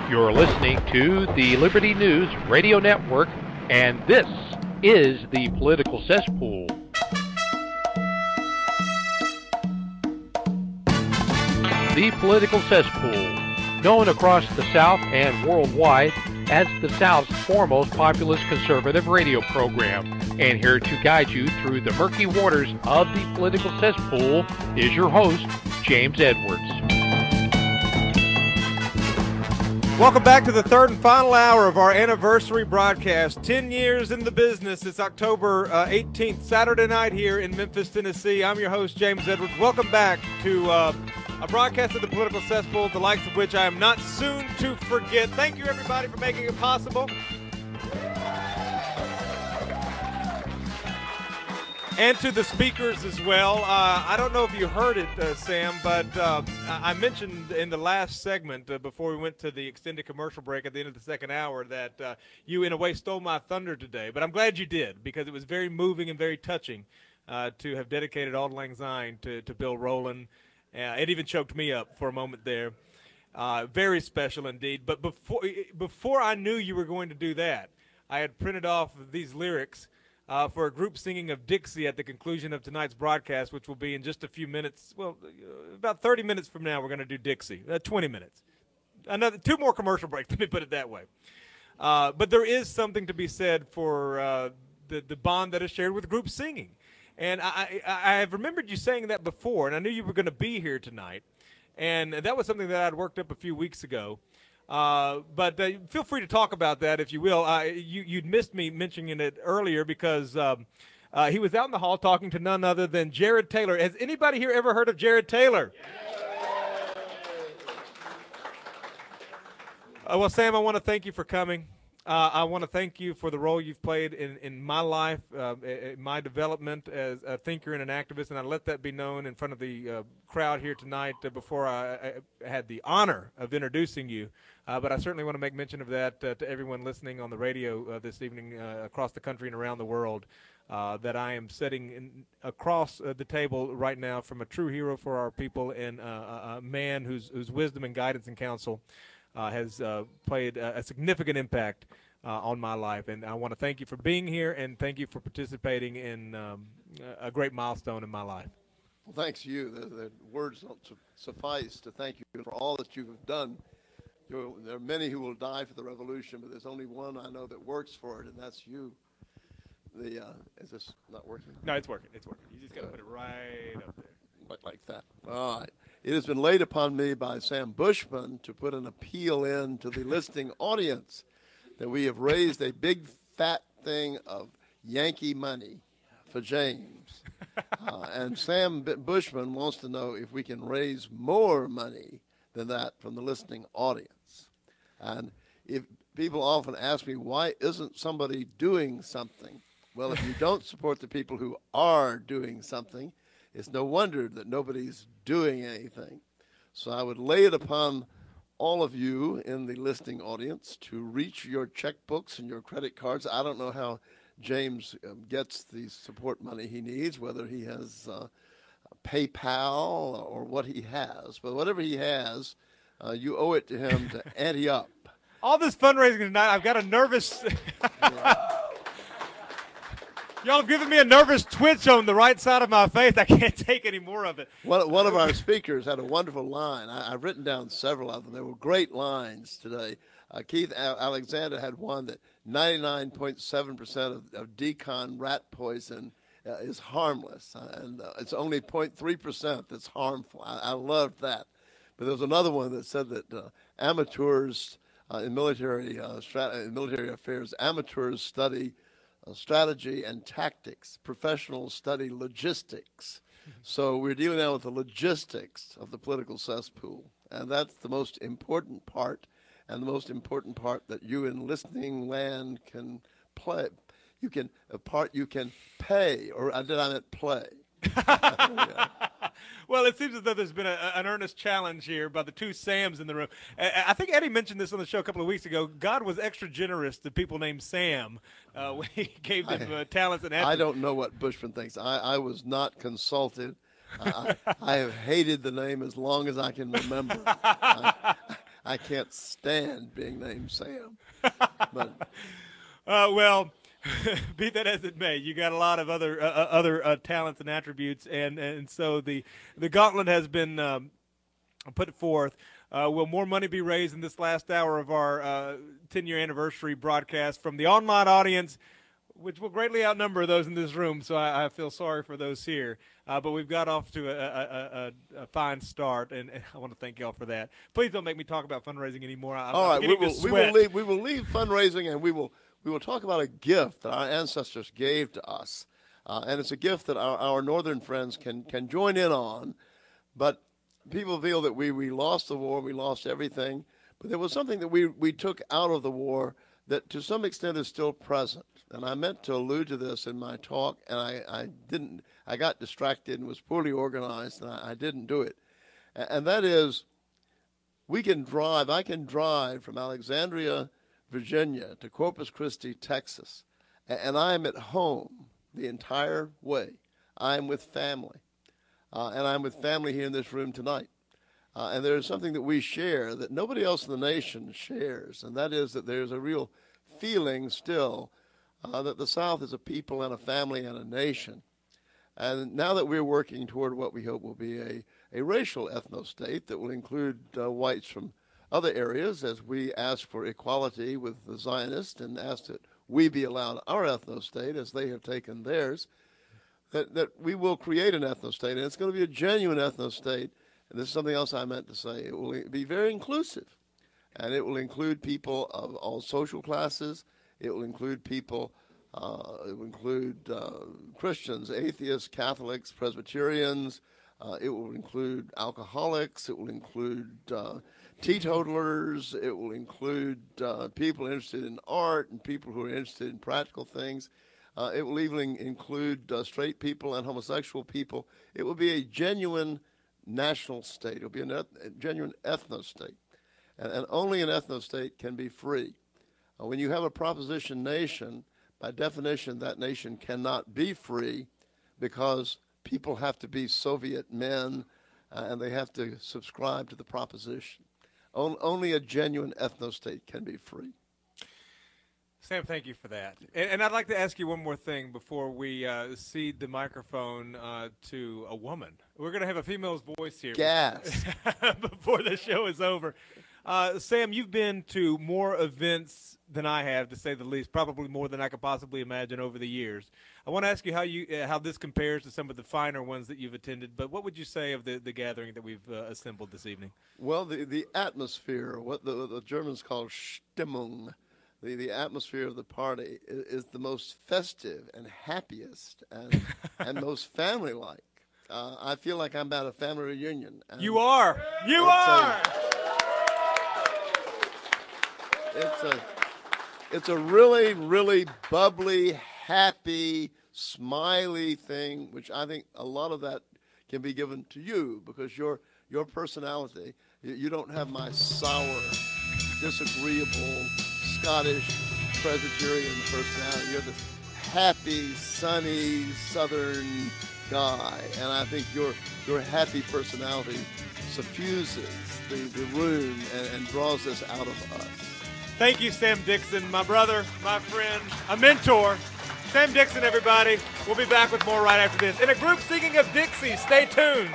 You're listening to the Liberty News Radio Network, and this is the Political Cesspool. The Political Cesspool, known across the South and worldwide as the South's foremost populist conservative radio program. And here to guide you through the murky waters of the Political Cesspool is your host, James Edwards. Welcome back to the third and final hour of our anniversary broadcast. 10 years in the business. It's October 18th, Saturday night here in Memphis, Tennessee. I'm your host, James Edwards. Welcome back to a broadcast of the Political Cesspool, the likes of which I am not soon to forget. Thank you, everybody, for making it possible. And to the speakers as well. I don't know if you heard it, Sam, but I mentioned in the last segment before we went to the extended commercial break at the end of the second hour that you, in a way, stole my thunder today. But I'm glad you did, because it was very moving and very touching to have dedicated Auld Lang Syne to Bill Rowland. It even choked me up for a moment there. Very special indeed. But before I knew you were going to do that, I had printed off these lyrics for a group singing of Dixie at the conclusion of tonight's broadcast, which will be in just a few minutes. Well, about 30 minutes from now, we're going to do Dixie. 20 minutes. Another 2 more commercial breaks, let me put it that way. But there is something to be said for the bond that is shared with group singing. And I have remembered you saying that before, and I knew you were going to be here tonight. And that was something that I'd worked up a few weeks ago. But feel free to talk about that if you will. You'd missed me mentioning it earlier because he was out in the hall talking to none other than Jared Taylor. Has anybody here ever heard of Jared Taylor? Well, Sam, I want to thank you for coming. I want to thank you for the role you've played in my life, in my development as a thinker and an activist, and I let that be known in front of the crowd here tonight before I had the honor of introducing you. But I certainly want to make mention of that to everyone listening on the radio this evening across the country and around the world, that I am sitting across the table right now from a true hero for our people and a man whose wisdom and guidance and counsel has played a significant impact on my life. And I want to thank you for being here and thank you for participating in a great milestone in my life. Well, thanks to you. The words don't suffice to thank you for all that you have done. There are many who will die for the revolution, but there's only one I know that works for it, and that's you. Is this not working? No, it's working. It's working. You just got to put it right up there. Like that. All right. It has been laid upon me by Sam Bushman to put an appeal in to the listening audience that we have raised a big fat thing of Yankee money for James. And Sam Bushman wants to know if we can raise more money than that from the listening audience. And if people often ask me, why isn't somebody doing something? Well, if you don't support the people who are doing something, it's no wonder that nobody's doing anything. So I would lay it upon all of you in the listening audience to reach your checkbooks and your credit cards. I don't know how James gets the support money he needs, whether he has PayPal or what he has. But whatever he has, you owe it to him to ante up. All this fundraising tonight, I've got a nervous... Y'all have given me a nervous twitch on the right side of my face. I can't take any more of it. One of our speakers had a wonderful line. I've written down several of them. They were great lines today. Keith Alexander had one that 99.7% of decon rat poison is harmless, and it's only 0.3% that's harmful. I loved that. But there was another one that said that amateurs in military affairs, amateurs study strategy and tactics. Professionals study logistics. So we're dealing now with the logistics of the political cesspool, and that's the most important part, and the most important part that you in listening land can play. You can pay, or did I meant play? Yeah. Well, it seems as though there's been an earnest challenge here by the two Sams in the room. I think Eddie mentioned this on the show a couple of weeks ago. God was extra generous to people named Sam when he gave them talents and attributes. I don't know what Bushman thinks. I was not consulted. I have hated the name as long as I can remember. I can't stand being named Sam. But well, be that as it may, you got a lot of other talents and attributes, and so the gauntlet has been put forth. Will more money be raised in this last hour of our 10-year anniversary broadcast from the online audience, which will greatly outnumber those in this room, so I feel sorry for those here. But we've got off to a fine start, and I want to thank y'all for that. Please don't make me talk about fundraising anymore. All right, we will leave fundraising, and we will talk about a gift that our ancestors gave to us, and it's a gift that our northern friends can join in on. But people feel that we lost the war, we lost everything, but there was something that we took out of the war that to some extent is still present. And I meant to allude to this in my talk, and I didn't. I got distracted and was poorly organized, and I didn't do it. And that is, I can drive from Alexandria, Virginia to Corpus Christi, Texas, and I am at home the entire way. I am with family, and I'm with family here in this room tonight. And there is something that we share that nobody else in the nation shares, and that is that there's a real feeling still that the South is a people and a family and a nation. And now that we're working toward what we hope will be a racial ethno-state that will include whites from other areas, as we ask for equality with the Zionists and ask that we be allowed our ethno-state as they have taken theirs, that we will create an ethno-state, and it's going to be a genuine ethno-state. And this is something else I meant to say. It will be very inclusive, and it will include people of all social classes. It will include people, it will include Christians, atheists, Catholics, Presbyterians. It will include alcoholics. It will include teetotalers. It will include people interested in art and people who are interested in practical things. It will even include straight people and homosexual people. It will be a genuine national state. It will be a genuine ethno-state. And only an ethno-state can be free. When you have a proposition nation, by definition, that nation cannot be free because people have to be Soviet men and they have to subscribe to the proposition. Only a genuine ethno-state can be free. Sam, thank you for that. And I'd like to ask you one more thing before we cede the microphone to a woman. We're going to have a female's voice here. Gas. Before the show is over. Sam, you've been to more events than I have, to say the least, probably more than I could possibly imagine over the years. I want to ask you how this compares to some of the finer ones that you've attended, but what would you say of the gathering that we've assembled this evening? Well, the atmosphere, what the Germans call Stimmung, the atmosphere of the party is the most festive and happiest and most family-like. I feel like I'm at a family reunion. You are. You are. It's a really, really bubbly, happy, smiley thing, which I think a lot of that can be given to you because your personality, you don't have my sour, disagreeable, Scottish, Presbyterian personality. You're this happy, sunny, southern guy, and I think your happy personality suffuses the room and draws this out of us. Thank you, Sam Dixon, my brother, my friend, a mentor. Sam Dixon, everybody. We'll be back with more right after this. In a group singing of Dixie, stay tuned.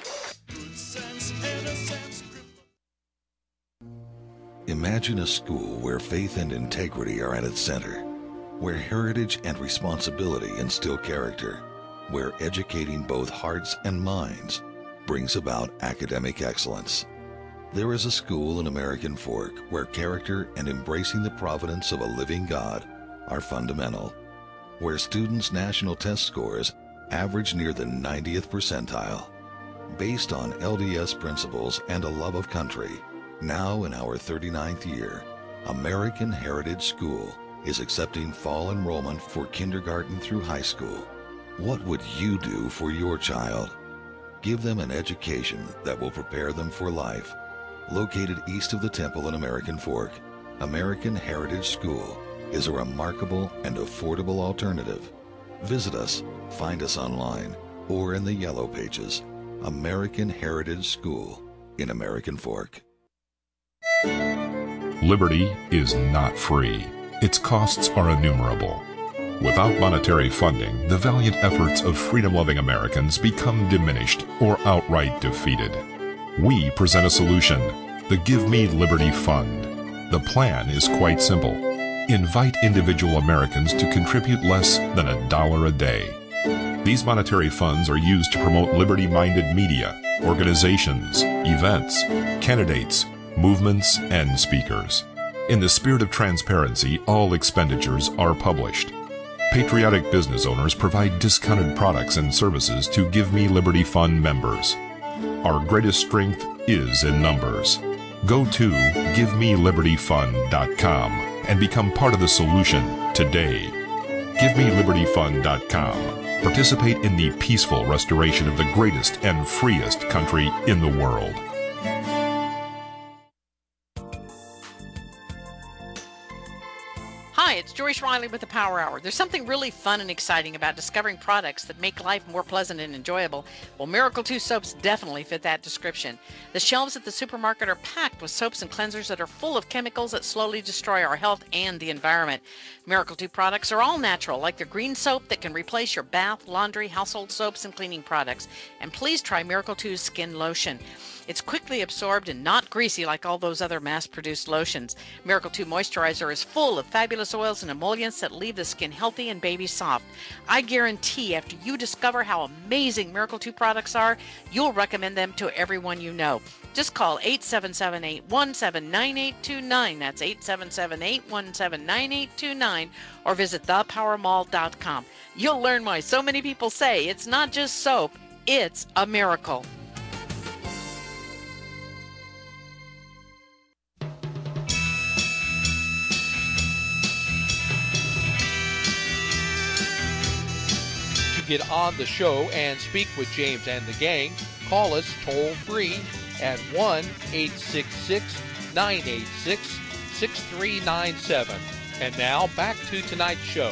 Imagine a school where faith and integrity are at its center, where heritage and responsibility instill character, where educating both hearts and minds brings about academic excellence. There is a school in American Fork where character and embracing the providence of a living God are fundamental, where students' national test scores average near the 90th percentile. Based on LDS principles and a love of country, now in our 39th year, American Heritage School is accepting fall enrollment for kindergarten through high school. What would you do for your child? Give them an education that will prepare them for life. Located east of the temple in American Fork, American Heritage School is a remarkable and affordable alternative. Visit us, find us online, or in the Yellow Pages. American Heritage School in American Fork. Liberty is not free. Its costs are innumerable. Without monetary funding, the valiant efforts of freedom-loving Americans become diminished or outright defeated. We present a solution, the Give Me Liberty Fund. The plan is quite simple. Invite individual Americans to contribute less than $1 a day. These monetary funds are used to promote liberty-minded media, organizations, events, candidates, movements, and speakers. In the spirit of transparency, all expenditures are published. Patriotic business owners provide discounted products and services to Give Me Liberty Fund members. Our greatest strength is in numbers. Go to GiveMeLibertyFund.com and become part of the solution today. GiveMeLibertyFund.com. Participate in the peaceful restoration of the greatest and freest country in the world. Hi, it's Joyce Riley with the Power Hour. There's something really fun and exciting about discovering products that make life more pleasant and enjoyable. Well, Miracle 2 soaps definitely fit that description. The shelves at the supermarket are packed with soaps and cleansers that are full of chemicals that slowly destroy our health and the environment. Miracle 2 products are all natural, like their green soap that can replace your bath, laundry, household soaps, and cleaning products. And please try Miracle 2's skin lotion. It's quickly absorbed and not greasy like all those other mass-produced lotions. Miracle 2 Moisturizer is full of fabulous oils and emollients that leave the skin healthy and baby soft. I guarantee after you discover how amazing Miracle 2 products are, you'll recommend them to everyone you know. Just call 877-817-9829. That's 877-817-9829, or visit thepowermall.com. You'll learn why so many people say it's not just soap, it's a miracle. Get on the show and speak with James and the gang, call us toll free at 1-866-986-6397. And now back to tonight's show.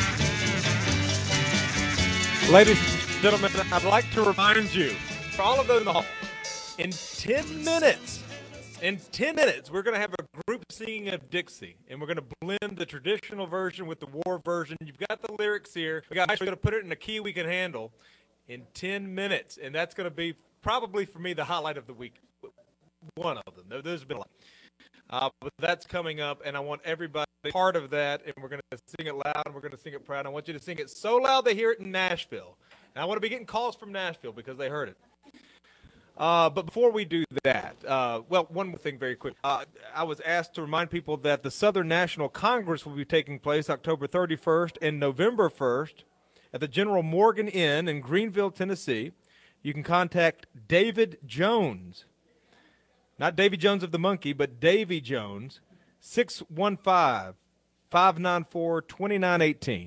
Ladies and gentlemen, I'd like to remind you, for all of those in the hall, in 10 minutes, we're going to have a group singing of Dixie, and we're going to blend the traditional version with the war version. You've got the lyrics here. We're going to put it in a key we can handle in 10 minutes, and that's going to be probably, for me, the highlight of the week. One of them. There's been a lot. But that's coming up, and I want everybody part of that, and we're going to sing it loud, and we're going to sing it proud. I want you to sing it so loud they hear it in Nashville. And I want to be getting calls from Nashville because they heard it. But before we do that, one more thing very quick. I was asked to remind people that the Southern National Congress will be taking place October 31st and November 1st at the General Morgan Inn in Greenville, Tennessee. You can contact David Jones, not Davy Jones of the Monkey, but Davy Jones, 615-594-2918.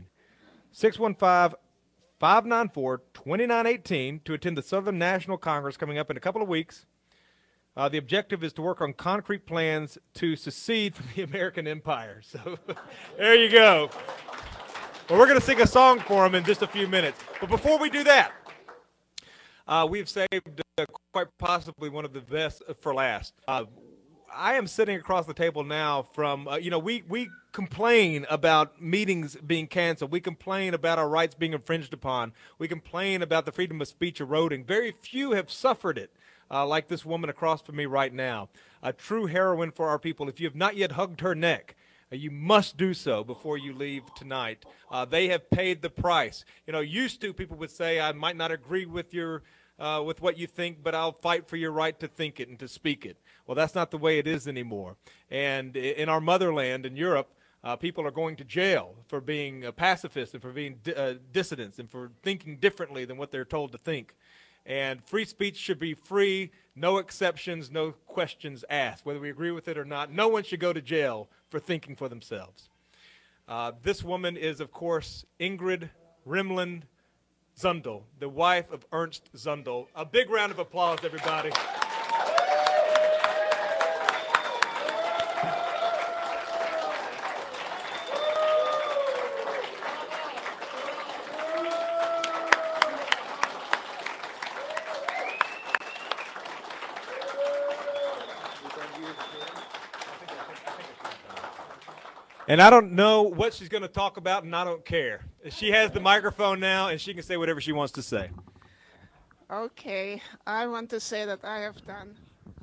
615-594-2918 to attend the Southern National Congress coming up in a couple of weeks. The objective is to work on concrete plans to secede from the American empire. So there you go. Well, we're going to sing a song for them in just a few minutes. But before we do that, we've saved quite possibly one of the best for last. I am sitting across the table now from, we complain about meetings being canceled. We complain about our rights being infringed upon. We complain about the freedom of speech eroding. Very few have suffered it, like this woman across from me right now. A true heroine for our people. If you have not yet hugged her neck, you must do so before you leave tonight. They have paid the price. Used to, people would say, I might not agree with with what you think, but I'll fight for your right to think it and to speak it. Well, that's not the way it is anymore. And in our motherland, in Europe, people are going to jail for being pacifists and for being dissidents and for thinking differently than what they're told to think. And free speech should be free, no exceptions, no questions asked. Whether we agree with it or not, no one should go to jail for thinking for themselves. This woman is, of course, Ingrid Rimland Zundel, the wife of Ernst Zundel. A big round of applause, everybody. And I don't know what she's going to talk about, and I don't care. She has the microphone now, and she can say whatever she wants to say. Okay, I want to say that I have done.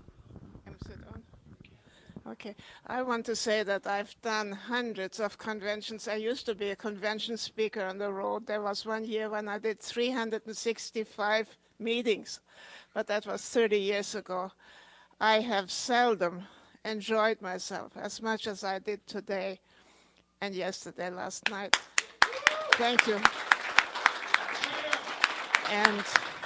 Okay, I want to say that I've done hundreds of conventions. I used to be a convention speaker on the road. There was one year when I did 365 meetings, but that was 30 years ago. I have seldom enjoyed myself as much as I did today and yesterday, last night. Thank you. And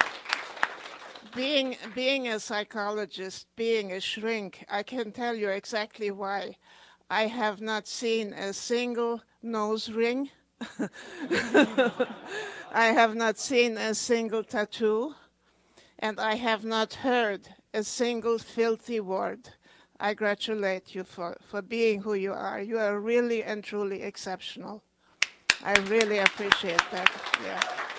being a psychologist, being a shrink, I can tell you exactly why. I have not seen a single nose ring. I have not seen a single tattoo. And I have not heard a single filthy word. I congratulate you for being who you are. You are really and truly exceptional. I really appreciate that. Yeah.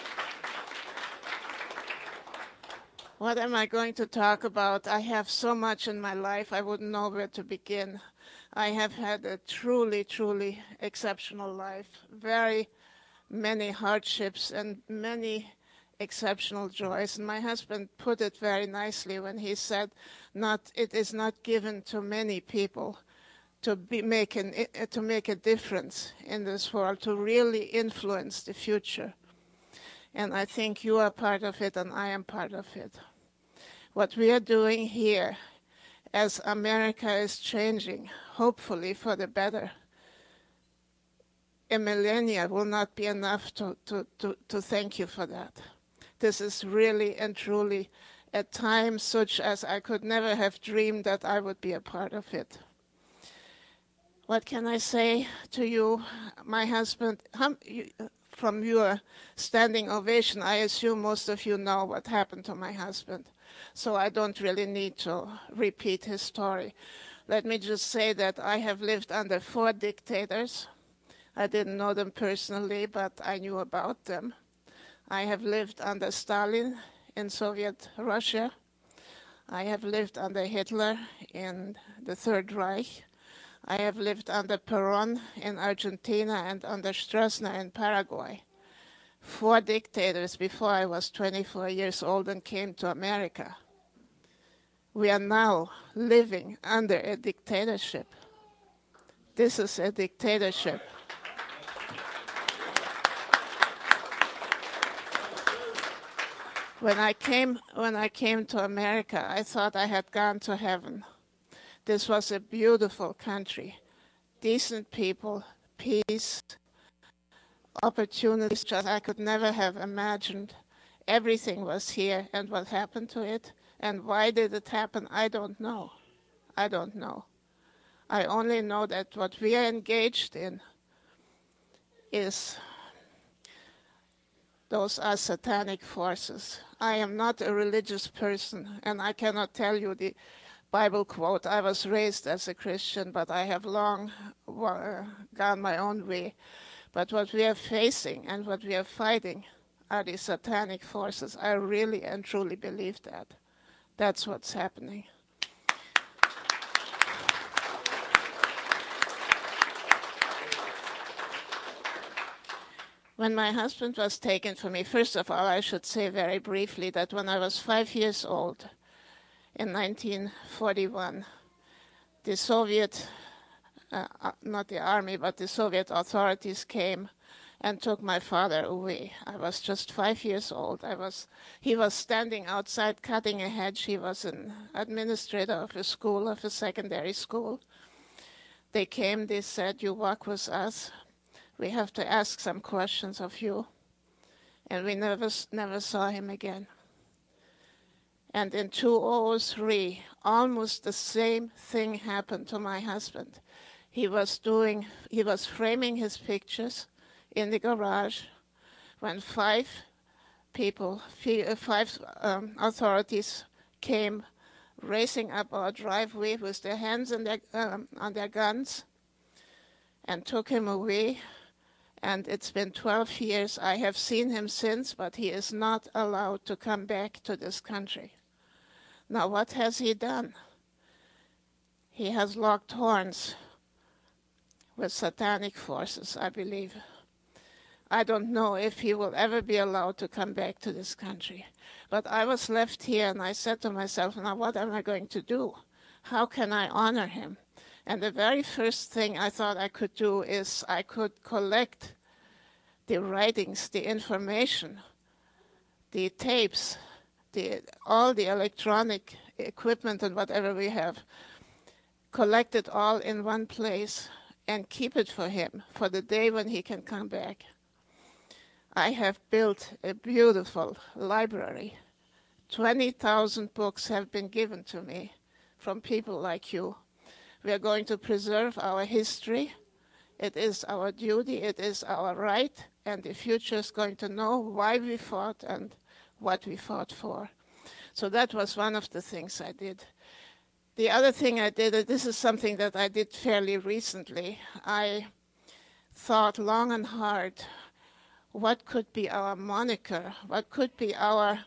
What am I going to talk about? I have so much in my life, I wouldn't know where to begin. I have had a truly, truly exceptional life. Very many hardships and many exceptional joys. And my husband put it very nicely when he said, it is not given to many people to make a difference in this world, to really influence the future. And I think you are part of it, and I am part of it. What we are doing here, as America is changing, hopefully for the better, a millennia will not be enough to thank you for that. This is really and truly a time such as I could never have dreamed that I would be a part of it. What can I say to you? My husband, from your standing ovation, I assume most of you know what happened to my husband, so I don't really need to repeat his story. Let me just say that I have lived under 4 dictators. I didn't know them personally, but I knew about them. I have lived under Stalin in Soviet Russia. I have lived under Hitler in the Third Reich. I have lived under Perón in Argentina and under Stroessner in Paraguay. 4 dictators before I was 24 years old and came to America. We are now living under a dictatorship. This is a dictatorship. When I came to America, I thought I had gone to heaven. This was a beautiful country, decent people, peace, opportunities that I could never have imagined. Everything was here, and what happened to it, and why did it happen, I don't know. I don't know. I only know that what we are engaged in is, those are satanic forces. I am not a religious person, and I cannot tell you the Bible quote. I was raised as a Christian, but I have long gone my own way. But what we are facing and what we are fighting are the satanic forces. I really and truly believe that. That's what's happening. When my husband was taken from me, first of all, I should say very briefly that when I was 5 years old, in 1941, the Soviet, not the army, but the Soviet authorities came and took my father away. I was just 5 years old. He was standing outside cutting a hedge. He was an administrator of a school, of a secondary school. They came, they said, "You walk with us. We have to ask some questions of you." And we never saw him again. And in 2003, almost the same thing happened to my husband. He was framing his pictures in the garage when 5 authorities came racing up our driveway with their hands on their guns and took him away. And it's been 12 years. I have seen him since, but he is not allowed to come back to this country. Now, what has he done? He has locked horns with satanic forces, I believe. I don't know if he will ever be allowed to come back to this country. But I was left here, and I said to myself, now what am I going to do? How can I honor him? And the very first thing I thought I could do is I could collect the writings, the information, the tapes, all the electronic equipment and whatever we have, collect it all in one place and keep it for him for the day when he can come back. I have built a beautiful library. 20,000 books have been given to me from people like you. We are going to preserve our history. It is our duty, it is our right, and the future is going to know why we fought and what we fought for. So that was one of the things I did. The other thing I did, this is something that I did fairly recently. I thought long and hard, what could be our moniker? What could be our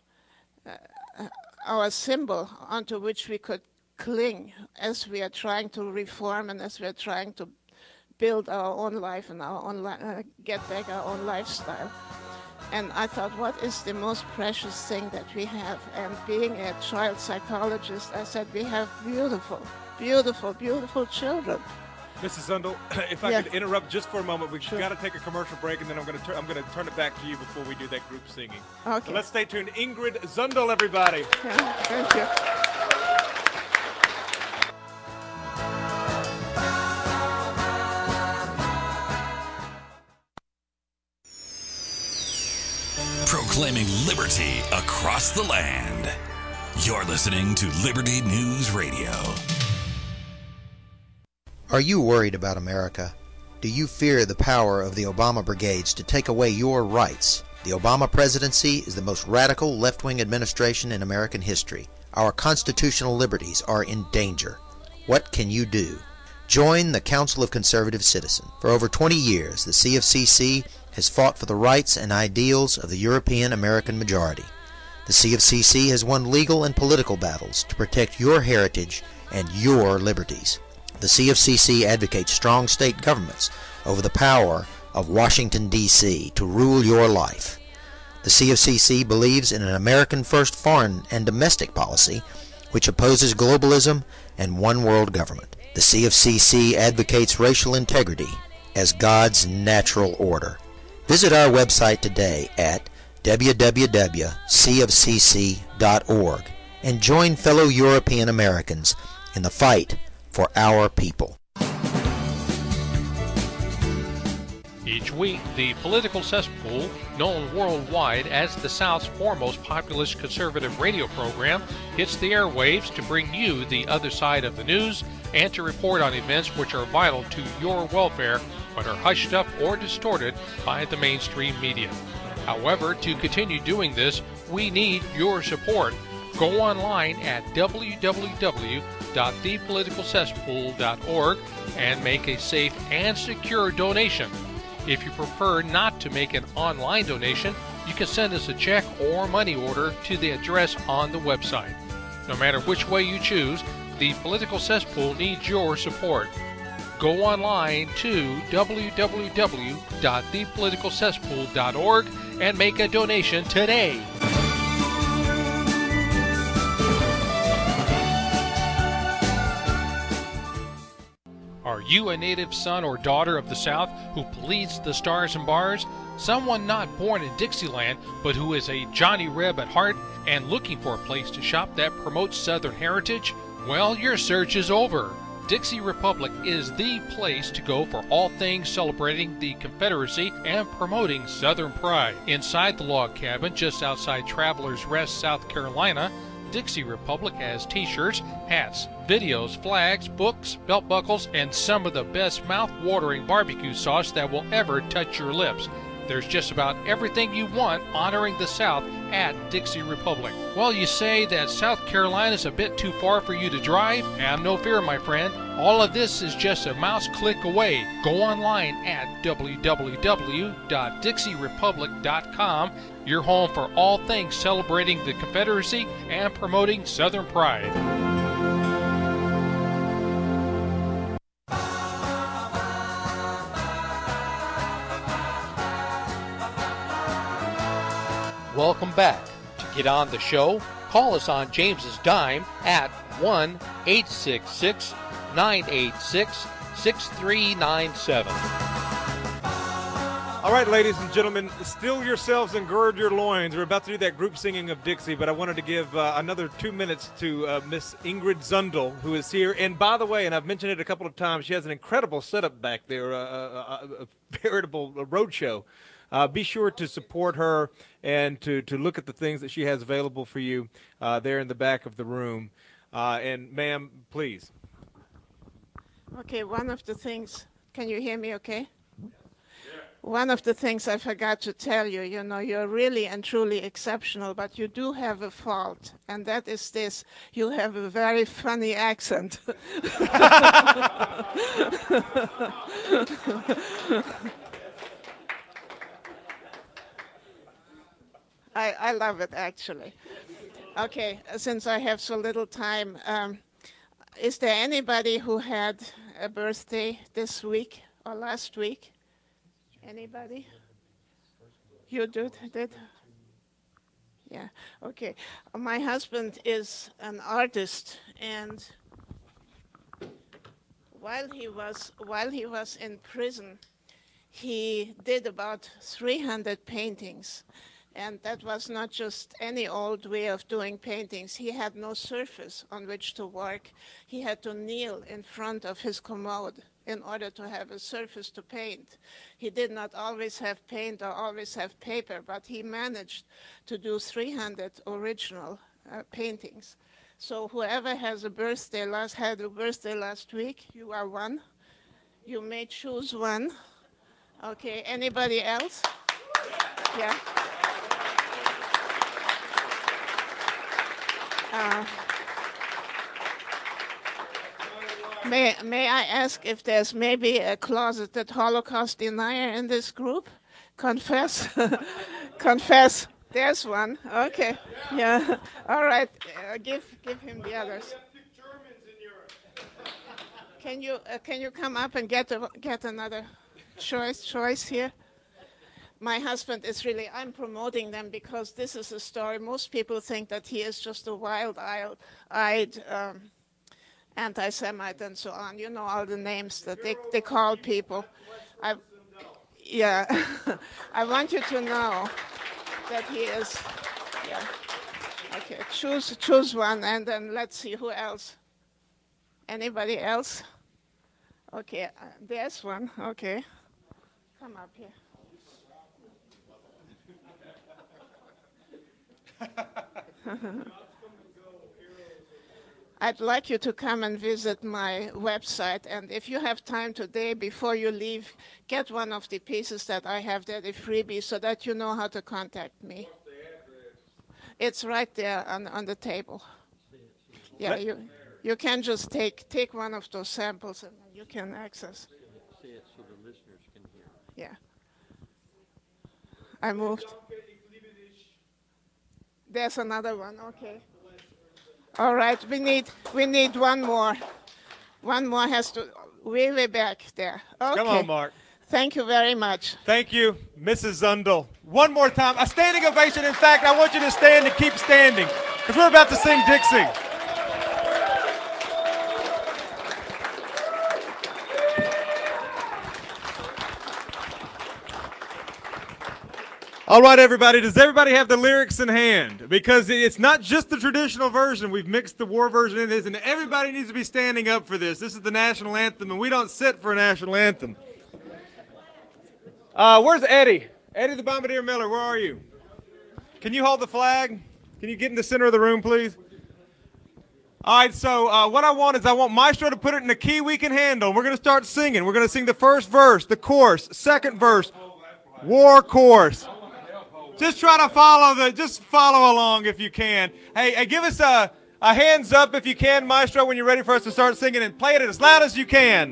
symbol onto which we could cling as we are trying to reform and as we are trying to build our own life and our own get back our own lifestyle. And I thought, what is the most precious thing that we have? And being a child psychologist, I said, we have beautiful, beautiful, beautiful children. Mrs. Zundel, if I could interrupt just for a moment, we've got to take a commercial break, and then I'm going to turn it back to you before we do that group singing. Okay. So let's stay tuned. Ingrid Zundel, everybody. Yeah, thank you. Proclaiming liberty across the land. You're listening to Liberty News Radio. Are you worried about America? Do you fear the power of the Obama brigades to take away your rights? The Obama presidency is the most radical left-wing administration in American history. Our constitutional liberties are in danger. What can you do? Join the Council of Conservative Citizens. For over 20 years, the CFCC has fought for the rights and ideals of the European American majority. The CFCC has won legal and political battles to protect your heritage and your liberties. The CFCC advocates strong state governments over the power of Washington, D.C. to rule your life. The CFCC believes in an American-first foreign and domestic policy which opposes globalism and one-world government. The CFCC advocates racial integrity as God's natural order. Visit our website today at www.cfcc.org and join fellow European Americans in the fight for our people. Each week, the Political Cesspool, known worldwide as the South's foremost populist conservative radio program, hits the airwaves to bring you the other side of the news and to report on events which are vital to your welfare but are hushed up or distorted by the mainstream media. However, to continue doing this, we need your support. Go online at www.thepoliticalcesspool.org and make a safe and secure donation. If you prefer not to make an online donation, you can send us a check or money order to the address on the website. No matter which way you choose, the Political Cesspool needs your support. Go online to www.thepoliticalcesspool.org and make a donation today. Are you a native son or daughter of the South who bleeds the stars and bars? Someone not born in Dixieland, but who is a Johnny Reb at heart and looking for a place to shop that promotes Southern heritage? Well, your search is over. Dixie Republic is the place to go for all things celebrating the Confederacy and promoting Southern pride. Inside the log cabin just outside Travelers Rest, South Carolina, Dixie Republic has t-shirts, hats, videos, flags, books, belt buckles, and some of the best mouth-watering barbecue sauce that will ever touch your lips. There's just about everything you want honoring the South at Dixie Republic. Well, you say that South Carolina's a bit too far for you to drive? Have no fear, my friend. All of this is just a mouse click away. Go online at www.dixierepublic.com, your home for all things celebrating the Confederacy and promoting Southern pride. welcome back. To get on the show, call us on James's dime at 1-866-986-6397. All right, ladies and gentlemen, still yourselves and gird your loins. We're about to do that group singing of Dixie, but I wanted to give another 2 minutes to Miss Ingrid Zundel, who is here. And by the way, and I've mentioned it a couple of times, she has an incredible setup back there, a veritable road show. Be sure to support her and to look at the things that she has available for you there in the back of the room. And, ma'am, please. Okay, one of the things, can you hear me okay? One of the things I forgot to tell you, you're really and truly exceptional, but you do have a fault, and that is this. You have a very funny accent. I love it, actually. Okay, since I have so little time, is there anybody who had a birthday this week or last week? Anybody? You did? Yeah, okay. My husband is an artist, and while he was in prison, he did about 300 paintings. And that was not just any old way of doing paintings. He had no surface on which to work. He had to kneel in front of his commode in order to have a surface to paint. He did not always have paint or always have paper, but he managed to do 300 original paintings. So whoever had a birthday last week, you are one. You may choose one. Okay, anybody else? Yeah. May I ask if there's maybe a closeted Holocaust denier in this group? Confess. Confess. There's one. Okay. Yeah. All right. Give him the others. Can you come up and get another choice here? My husband is really, I'm promoting them because this is a story. Most people think that he is just a wild-eyed anti-Semite and so on. You know all the names that they call people. I want you to know that he is, yeah. Okay, choose one, and then let's see who else. Anybody else? Okay, there's one. Okay, come up here. I'd like you to come and visit my website, and if you have time today before you leave, get one of the pieces that I have there, the freebie, so that you know how to contact me. It's right there on the table. Yeah, you can just take one of those samples and you can access. Say it so the listeners can hear. Yeah. I moved. There's another one. Okay. All right. We need one more. One more has to way back there. Okay. Come on, Mark. Thank you very much. Thank you, Mrs. Zundel. One more time, a standing ovation. In fact, I want you to stand and keep standing because we're about to sing Dixie. All right, everybody. Does everybody have the lyrics in hand? Because it's not just the traditional version. We've mixed the war version in this, and everybody needs to be standing up for this. This is the national anthem, and we don't sit for a national anthem. Where's Eddie? Eddie the Bombardier Miller, where are you? Can you hold the flag? Can you get in the center of the room, please? All right, so what I want Maestro to put it in a key we can handle. We're going to start singing. We're going to sing the first verse, the chorus, second verse, war chorus. Just try to follow along if you can. Hey, give us a hands up if you can, Maestro, when you're ready for us to start singing, and play it as loud as you can.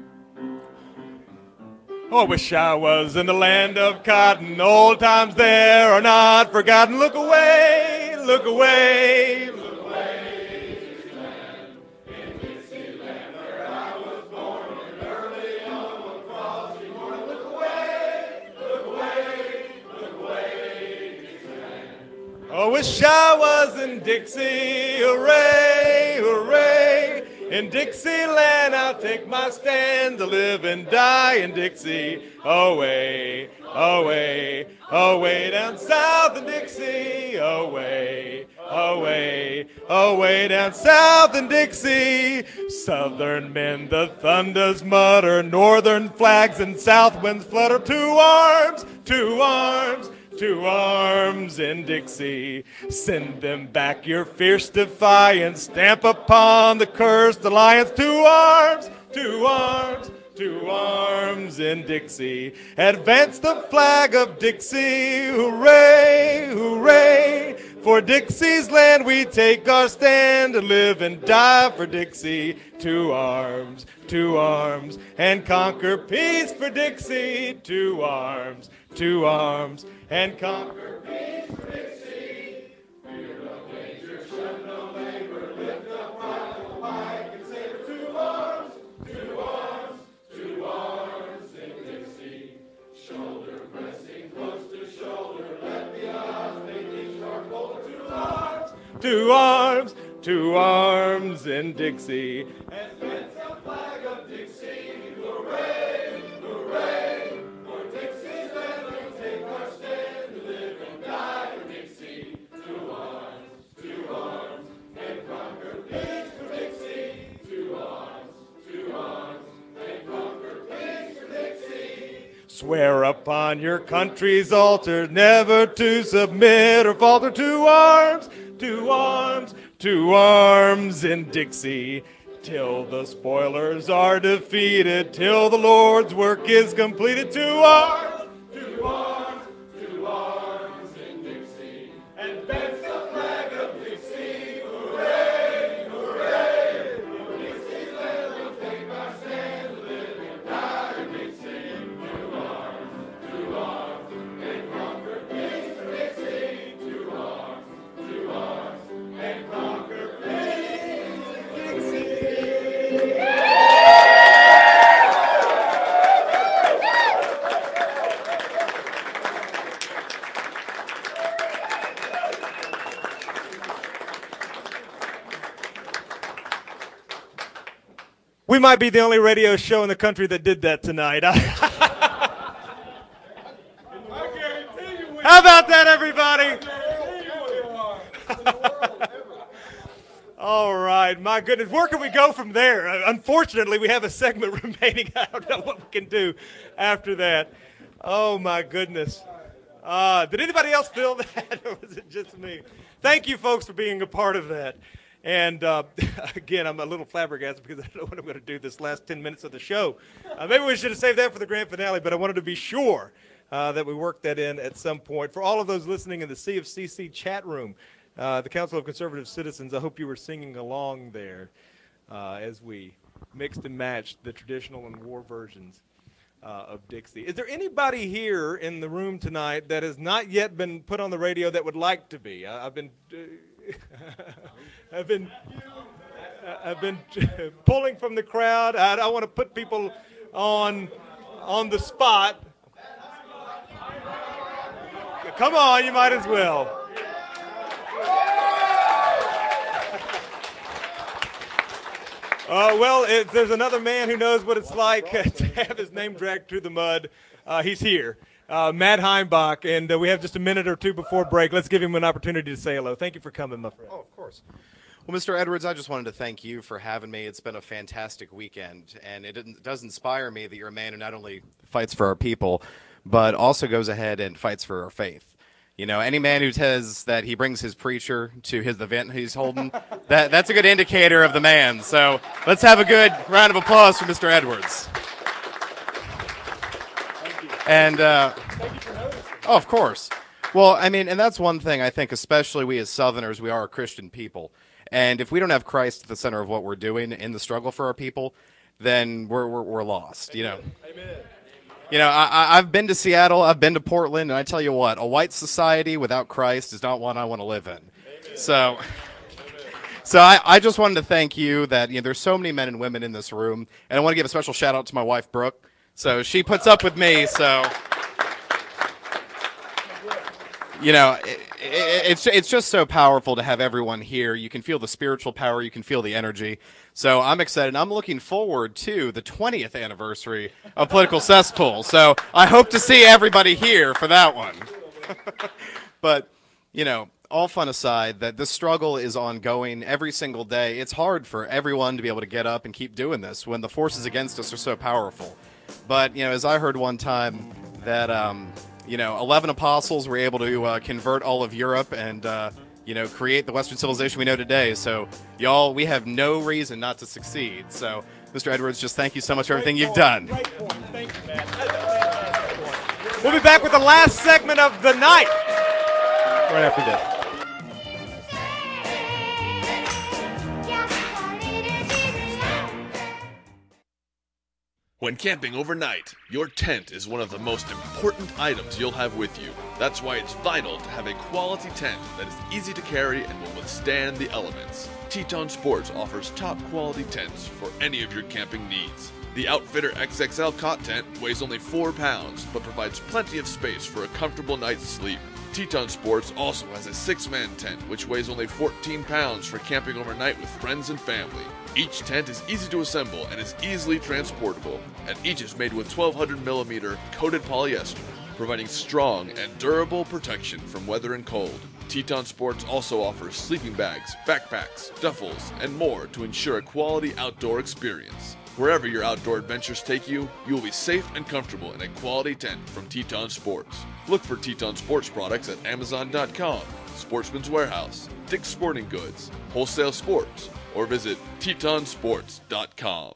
Oh, I wish I was in the land of cotton. Old times there are not forgotten. Look away, look away, look away. In Dixie land where I was born, and early on one frosty morning. Look away, look away, look away, Dixieland. Oh, wish I was in Dixie, hooray, hooray. In Dixieland I'll take my stand to live and die in Dixie. Away, away, away down south in Dixie. Away, away, away down south in Dixie. Southern men the thunders mutter, northern flags and south winds flutter. To arms, to arms. To arms in Dixie, send them back your fierce defiance, stamp upon the cursed alliance. To arms, to arms, to arms in Dixie, advance the flag of Dixie, hooray, hooray. For Dixie's land we take our stand, to live and die for Dixie. To arms, and conquer peace for Dixie. To arms, and conquer peace for Dixie. Fear no danger, shun no labor, lift up rifle, pike, and saber. To arms, in Dixie. Shoulder pressing close to shoulder, let the odds make each sharp boulder. To arms in Dixie. Advance the flag of Dixie, hooray, hooray. For Dixie's land we'll take our stand, to live and die for Dixie. To arms, and conquer peace for Dixie. To arms, and conquer peace for Dixie. Swear upon your country's altar never to submit or falter. To arms, to arms in Dixie, till the spoilers are defeated, till the Lord's work is completed. To arms in Dixie, advance the flag of Dixie, hooray, hooray. For Dixie's land we'll take our stand, to live and die in Dixie. To arms, and conquer peace for Dixie. To arms, and conquer peace for Dixie. We might be the only radio show in the country that did that tonight. How about that, everybody? All right, my goodness. Where can we go from there? Unfortunately, we have a segment remaining. I don't know what we can do after that. Oh, my goodness. Did anybody else feel that, or was it just me? Thank you, folks, for being a part of that. And, again, I'm a little flabbergasted because I don't know what I'm going to do this last 10 minutes of the show. Maybe we should have saved that for the grand finale, but I wanted to be sure that we worked that in at some point. For all of those listening in the CFCC chat room, the Council of Conservative Citizens, I hope you were singing along there as we mixed and matched the traditional and war versions of Dixie. Is there anybody here in the room tonight that has not yet been put on the radio that would like to be? I've been pulling from the crowd. I want to put people on the spot. Come on, you might as well. Well, if there's another man who knows what it's like to have his name dragged through the mud, he's here. Matt Heimbach, and we have just a minute or two before break. Let's give him an opportunity to say hello. Thank you for coming, my friend. Oh, of course. Well, Mr. Edwards, I just wanted to thank you for having me. It's been a fantastic weekend, and it does inspire me that you're a man who not only fights for our people, but also goes ahead and fights for our faith. You know, any man who says that he brings his preacher to his event he's holding, that's a good indicator of the man. So let's have a good round of applause for Mr. Edwards. Thank you. And Thank you for noticing. Oh, of course. Well, I mean, and that's one thing I think, especially we as Southerners, we are a Christian people. And if we don't have Christ at the center of what we're doing in the struggle for our people, then we're lost. Amen. You know. Amen. You know, I've been to Seattle, I've been to Portland, and I tell you what, a white society without Christ is not one I want to live in. Amen. So I just wanted to thank you that, you know, there's so many men and women in this room, and I want to give a special shout out to my wife, Brooke. So she puts up with me, so you know, it's just so powerful to have everyone here. You can feel the spiritual power. You can feel the energy. So I'm excited. I'm looking forward to the 20th anniversary of Political Cesspool. So I hope to see everybody here for that one. But, you know, all fun aside, that this struggle is ongoing every single day. It's hard for everyone to be able to get up and keep doing this when the forces against us are so powerful. But, you know, as I heard one time that, 11 apostles were able to convert all of Europe and, create the Western civilization we know today. So, y'all, we have no reason not to succeed. So, Mr. Edwards, just thank you so much for everything you've done. Great point. Thank you, Matt. We'll be back with the last segment of the night right after this. When camping overnight, your tent is one of the most important items you'll have with you. That's why it's vital to have a quality tent that is easy to carry and will withstand the elements. Teton Sports offers top quality tents for any of your camping needs. The Outfitter XXL cot tent weighs only 4 pounds, but provides plenty of space for a comfortable night's sleep. Teton Sports also has a 6-man tent, which weighs only 14 pounds for camping overnight with friends and family. Each tent is easy to assemble and is easily transportable, and each is made with 1200 millimeter coated polyester, providing strong and durable protection from weather and cold. Teton Sports also offers sleeping bags, backpacks, duffels, and more to ensure a quality outdoor experience. Wherever your outdoor adventures take you, you will be safe and comfortable in a quality tent from Teton Sports. Look for Teton Sports products at Amazon.com, Sportsman's Warehouse, Dick's Sporting Goods, Wholesale Sports, or visit TetonSports.com.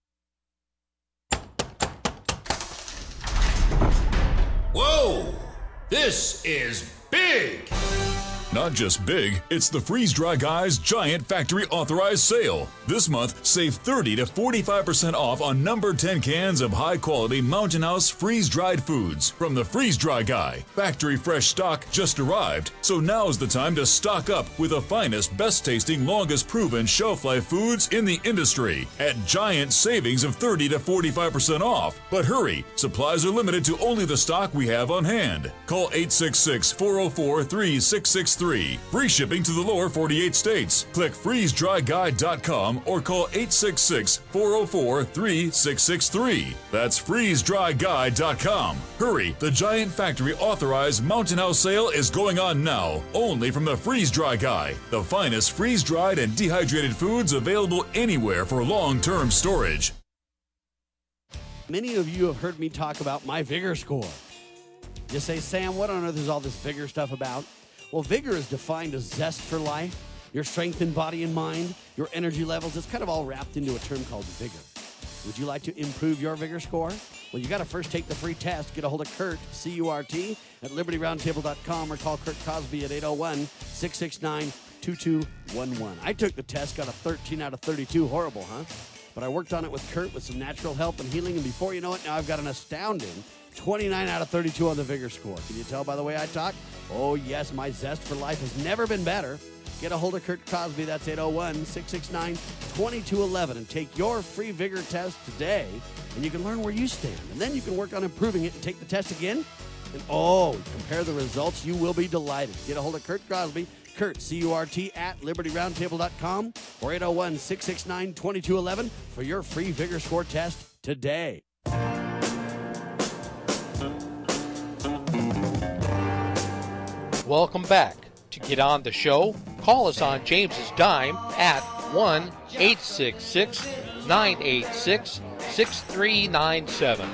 Whoa! This is big! Not just big, it's the Freeze Dry Guy's Giant Factory Authorized Sale. This month, save 30 to 45% off on number 10 cans of high-quality Mountain House freeze-dried foods from the Freeze Dry Guy. Factory fresh stock just arrived, so now's the time to stock up with the finest, best-tasting, longest-proven shelf-life foods in the industry at giant savings of 30 to 45% off. But hurry, supplies are limited to only the stock we have on hand. Call 866-404-3663. Free shipping to the lower 48 states. Click freezedryguy.com or call 866-404-3663. That's freezedryguy.com. Hurry, the Giant Factory Authorized Mountain House sale is going on now, only from the Freeze Dry Guy, the finest freeze-dried and dehydrated foods available anywhere for long-term storage. Many of you have heard me talk about my Vigor score. You say, Sam, what on earth is all this Vigor stuff about? Well, Vigor is defined as zest for life, your strength in body and mind, your energy levels. It's kind of all wrapped into a term called Vigor. Would you like to improve your Vigor score? Well, you got to first take the free test. Get a hold of Kurt, C-U-R-T, at LibertyRoundtable.com or call Kurt Cosby at 801-669-2211. I took the test, got a 13 out of 32. Horrible, huh? But I worked on it with Kurt with some natural help and healing, and before you know it, now I've got an astounding 29 out of 32 on the Vigor score. Can you tell by the way I talk? Oh, yes, my zest for life has never been better. Get a hold of Kurt Cosby. That's 801-669-2211. And take your free Vigor test today, and you can learn where you stand. And then you can work on improving it and take the test again. And, compare the results. You will be delighted. Get a hold of Kurt Cosby. Kurt, C-U-R-T, at LibertyRoundtable.com or 801-669-2211 for your free Vigor score test today. Welcome back. To get on the show, call us on James's Dime at 1-866-986-6397.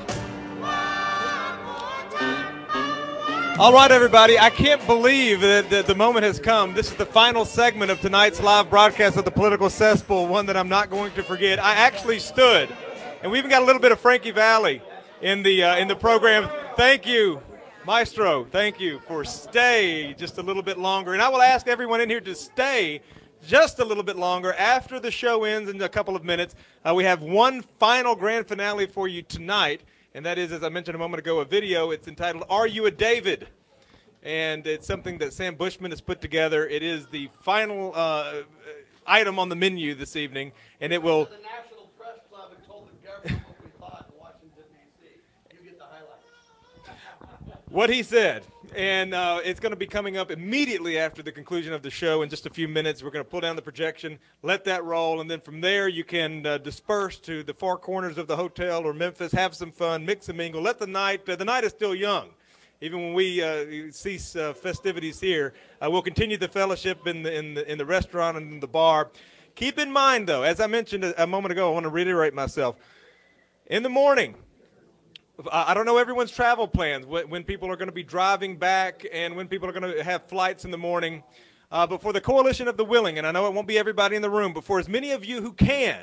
All right, everybody. I can't believe that the moment has come. This is the final segment of tonight's live broadcast of the Political Cesspool, one that I'm not going to forget. I actually stood, and we even got a little bit of Frankie Valli in the program. Thank you, Maestro. Thank you for stay just a little bit longer. And I will ask everyone in here to stay just a little bit longer after the show ends in a couple of minutes. We have one final grand finale for you tonight. And that is, as I mentioned a moment ago, a video. It's entitled, Are You a David? And it's something that Sam Bushman has put together. It is the final item on the menu this evening. And it will... The National Press Club and told the government what we thought in Washington, D.C. You get the highlights. What he said. And it's going to be coming up immediately after the conclusion of the show in just a few minutes. We're going to pull down the projection, let that roll, and then from there you can disperse to the four corners of the hotel or Memphis, have some fun, mix and mingle. Let the night is still young. Even when we cease festivities here, we'll continue the fellowship in the restaurant and in the bar. Keep in mind, though, as I mentioned a moment ago, I want to reiterate myself. In the morning, I don't know everyone's travel plans, when people are going to be driving back and when people are going to have flights in the morning. But for the Coalition of the Willing, and I know it won't be everybody in the room, but for as many of you who can,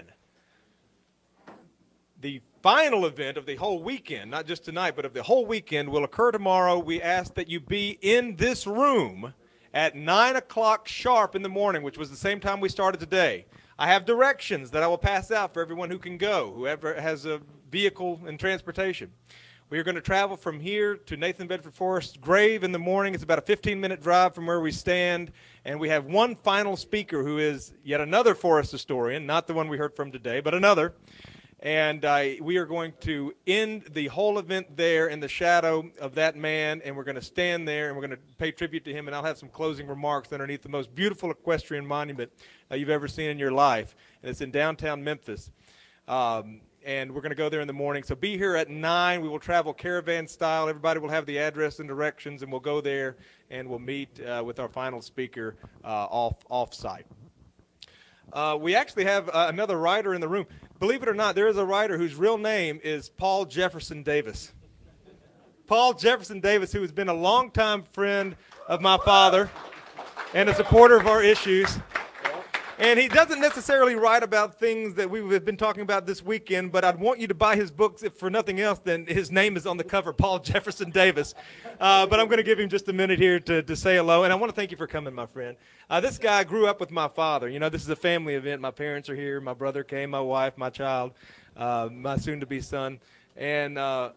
the final event of the whole weekend, not just tonight, but of the whole weekend, will occur tomorrow. We ask that you be in this room at 9 o'clock sharp in the morning, which was the same time we started today. I have directions that I will pass out for everyone who can go, whoever has a vehicle and transportation. We are going to travel from here to Nathan Bedford Forrest's grave in the morning. It's about a 15-minute drive from where we stand, and we have one final speaker who is yet another Forrest historian, not the one we heard from today, but another. And we are going to end the whole event there in the shadow of that man, and we're going to stand there, and we're going to pay tribute to him, and I'll have some closing remarks underneath the most beautiful equestrian monument you've ever seen in your life, and it's in downtown Memphis. And we're going to go there in the morning. So be here at 9. We will travel caravan style. Everybody will have the address and directions, and we'll go there, and we'll meet with our final speaker off-site. We actually have another writer in the room. Believe it or not, there is a writer whose real name is Paul Jefferson Davis. Paul Jefferson Davis, who has been a longtime friend of my father and a supporter of our issues. And he doesn't necessarily write about things that we've been talking about this weekend, but I'd want you to buy his books, if for nothing else, then his name is on the cover, Paul Jefferson Davis. But I'm going to give him just a minute here to say hello, and I want to thank you for coming, my friend. This guy grew up with my father. You know, this is a family event. My parents are here. My brother came, my wife, my child, my soon-to-be son. And, well,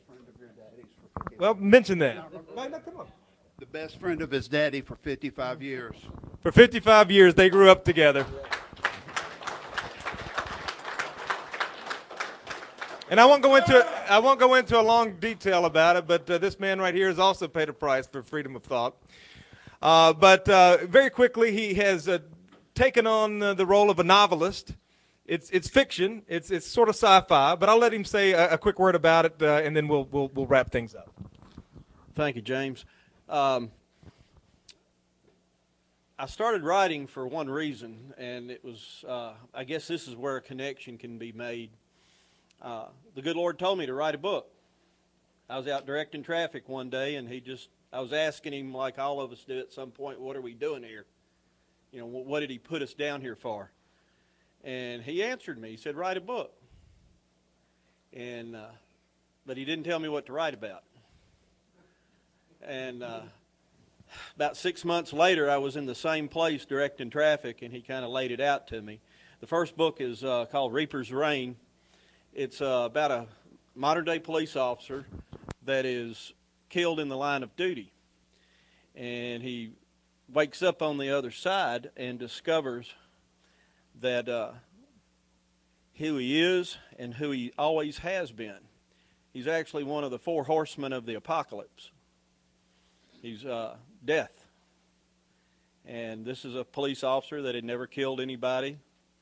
mention that. No, come on. The best friend of his daddy for 55 years. For 55 years, they grew up together. And I won't go into a long detail about it, but this man right here has also paid a price for freedom of thought. But very quickly, he has taken on the role of a novelist. It's fiction. It's sort of sci-fi, but I'll let him say a quick word about it, and then we'll wrap things up. Thank you, James. I started writing for one reason, and it was, I guess this is where a connection can be made. The good Lord told me to write a book. I was out directing traffic one day, and I was asking him, like all of us do at some point, what are we doing here? You know, what did he put us down here for? And he answered me. He said, write a book. And, but he didn't tell me what to write about. And about 6 months later, I was in the same place directing traffic, and he kind of laid it out to me. The first book is called Reaper's Reign. It's about a modern-day police officer that is killed in the line of duty. And he wakes up on the other side and discovers that who he is and who he always has been. He's actually one of the four horsemen of the apocalypse. He's death. And this is a police officer that had never killed anybody.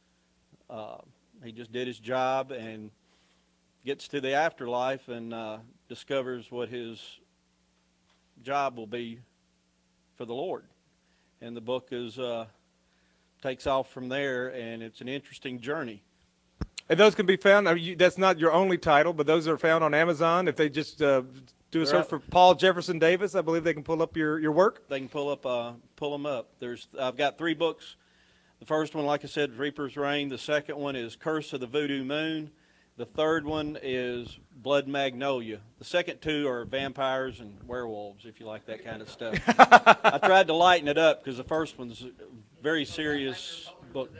He just did his job and gets to the afterlife and discovers what his job will be for the Lord. And the book takes off from there, and it's an interesting journey. And those can be found, that's not your only title, but those are found on Amazon. If they just do a search for Paul Jefferson Davis, I believe they can pull up your work. They can pull them up. I've got 3 books. The first one, like I said, is Reaper's Reign. The second one is Curse of the Voodoo Moon. The third one is Blood Magnolia. The second 2 are vampires and werewolves, if you like that kind of stuff. I tried to lighten it up because the first one's a very serious book.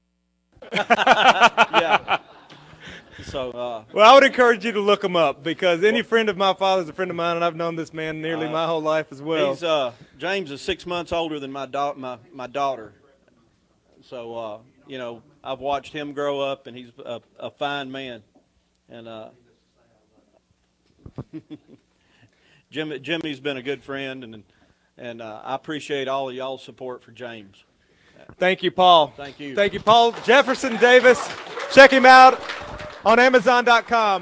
Yeah. So, well, I would encourage you to look him up because any friend of my father's a friend of mine, and I've known this man nearly my whole life as well. James is 6 months older than my daughter. So, you know, I've watched him grow up, and he's a fine man. And Jimmy's been a good friend, and I appreciate all of y'all's support for James. Thank you, Paul. Thank you. Thank you, Paul. Jefferson Davis. Check him out on Amazon.com.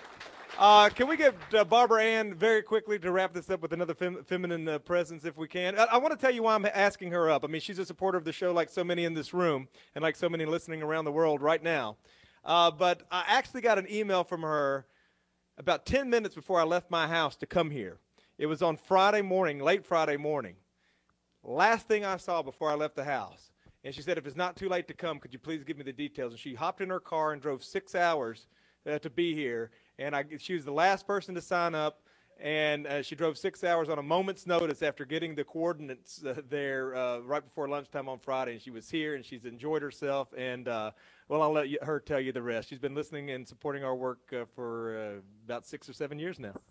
Can we get Barbara Ann very quickly to wrap this up with another feminine presence if we can? I want to tell you why I'm asking her up. I mean, she's a supporter of the show like so many in this room and like so many listening around the world right now. But I actually got an email from her about 10 minutes before I left my house to come here. It was on Friday morning, late Friday morning. Last thing I saw before I left the house. And she said, if it's not too late to come, could you please give me the details? And she hopped in her car and drove 6 hours to be here. And she was the last person to sign up. And she drove 6 hours on a moment's notice after getting the coordinates there right before lunchtime on Friday. And she was here, and she's enjoyed herself. And, well, I'll let her tell you the rest. She's been listening and supporting our work for about 6 or 7 years now.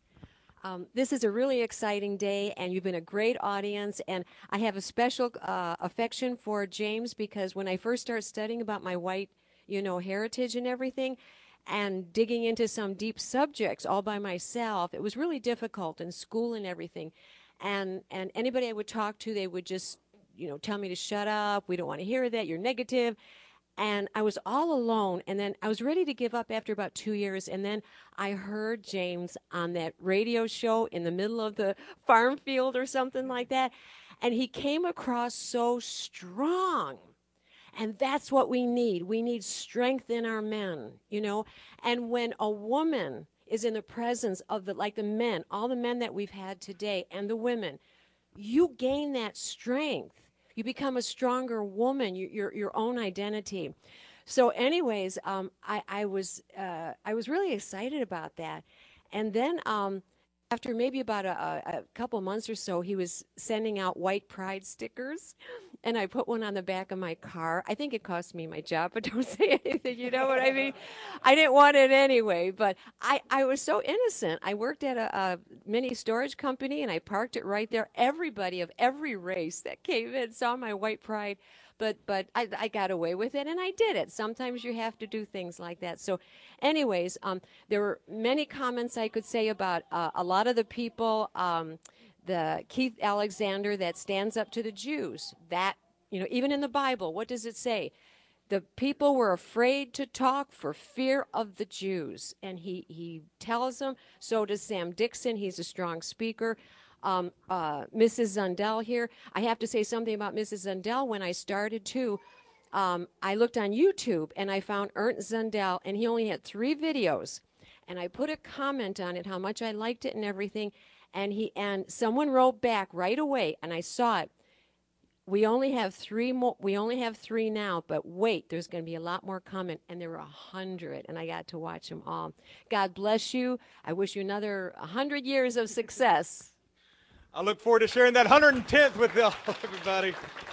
This is a really exciting day, and you've been a great audience, and I have a special affection for James because when I first started studying about my white, heritage and everything, and digging into some deep subjects all by myself, it was really difficult in school and everything. And anybody I would talk to, they would just, tell me to shut up. We don't want to hear that. You're negative. And I was all alone, and then I was ready to give up after about 2 years, and then I heard James on that radio show in the middle of the farm field or something like that, and he came across so strong. And that's what we need. We need strength in our men, And when a woman is in the presence of the men, all the men that we've had today, and the women, you gain that strength. You become a stronger woman, your own identity. So anyways, I was really excited about that. And then after maybe about a couple months or so, he was sending out white pride stickers. And I put one on the back of my car. I think it cost me my job, but don't say anything, you know what I mean? I didn't want it anyway, but I was so innocent. I worked at a mini storage company, and I parked it right there. Everybody of every race that came in saw my white pride, but I got away with it, and I did it. Sometimes you have to do things like that. So anyways, there were many comments I could say about a lot of the people, the Keith Alexander that stands up to the Jews, that, even in the Bible, what does it say? The people were afraid to talk for fear of the Jews. And he tells them, so does Sam Dixon. He's a strong speaker. Mrs. Zundel here. I have to say something about Mrs. Zundel. When I started too, I looked on YouTube and I found Ernst Zundel, and he only had 3 videos. And I put a comment on it, how much I liked it and everything. And someone wrote back right away, and I saw it. We only have 3 more. We only have 3 now, but wait, there's going to be a lot more coming. And there were 100, and I got to watch them all. God bless you. I wish you another 100 years of success. I look forward to sharing that 110th with everybody.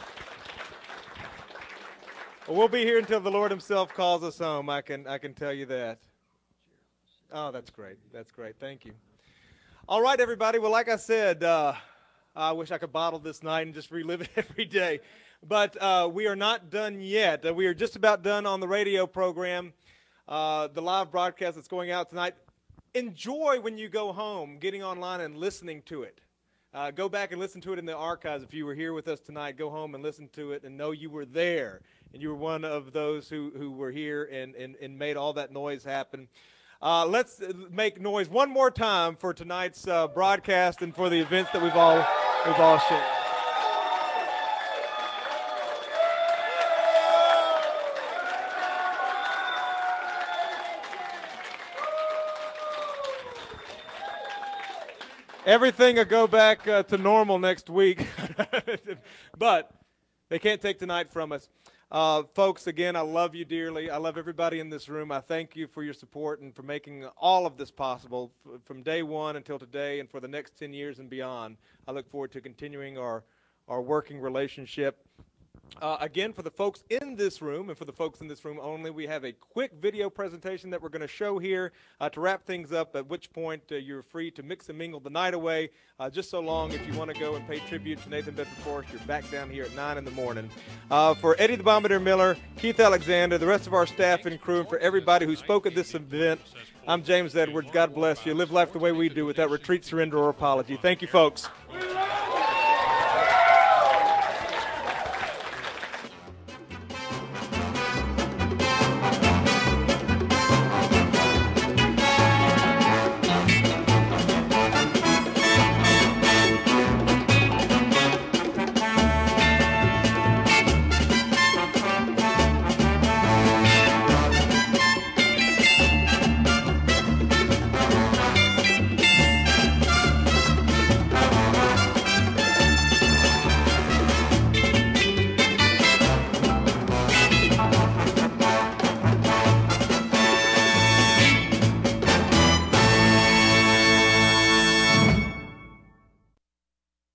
We'll be here until the Lord Himself calls us home. I can tell you that. Oh, that's great. That's great. Thank you. All right, everybody. Well, like I said, I wish I could bottle this night and just relive it every day. But we are not done yet. We are just about done on the radio program, the live broadcast that's going out tonight. Enjoy when you go home getting online and listening to it. Go back and listen to it in the archives. If you were here with us tonight, go home and listen to it and know you were there. And you were one of those who were here and made all that noise happen. Let's make noise one more time for tonight's broadcast and for the events that we've all shared. Everything will go back to normal next week, but they can't take tonight from us. Folks, again, I love you dearly. I love everybody in this room. I thank you for your support and for making all of this possible from day one until today and for the next 10 years and beyond. I look forward to continuing our working relationship. Again, for the folks in this room and for the folks in this room only, we have a quick video presentation that we're going to show here to wrap things up, at which point you're free to mix and mingle the night away. Just so long, if you want to go and pay tribute to Nathan Bedford Forrest, you're back down here at 9 in the morning. For Eddie the Bombardier Miller, Keith Alexander, the rest of our staff and crew, and for everybody who spoke at this event, I'm James Edwards. God bless you. Live life the way we do, without retreat, surrender, or apology. Thank you, folks.